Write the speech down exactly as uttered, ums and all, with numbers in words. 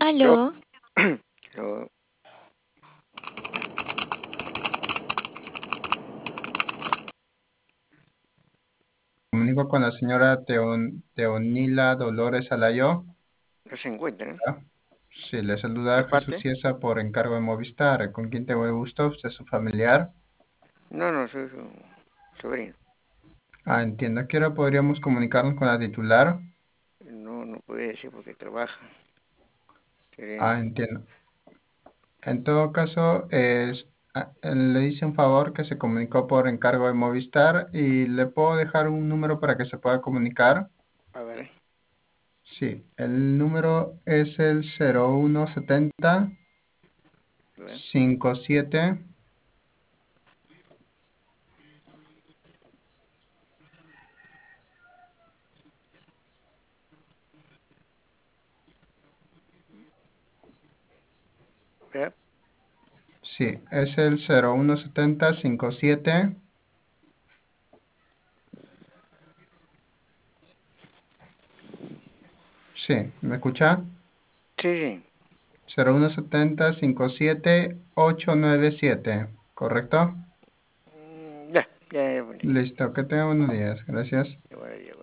Aló, Aló, aló, Comunico con la señora Teon- Teonila Dolores Alayo. no se encuentran. ¿Ah? Sí, le ¿De saluda Jesús parte? Ciesa por encargo de Movistar. ¿Con quién tengo el gusto? ¿Usted es su familiar? No, no, soy su sobrino. Ah, entiendo. ¿A qué hora podríamos comunicarnos con la titular? No, no puede decir porque trabaja. Sería- Ah, entiendo. En todo caso, es, ah, le hice un favor que se comunicó por encargo de Movistar y le puedo dejar un número para que se pueda comunicar. A ver, Sí, el número es el cero uno setenta a ver. cincuenta y siete. ¿Ya? Sí, es el cero uno setenta cincuenta y siete. Sí, ¿me escucha? Sí, sí. cero uno setenta cincuenta y siete ocho nueve siete, ¿correcto? Mm, Ya, ya, ya, bueno, Listo, que tenga buenos días. Gracias. ya, bueno, ya.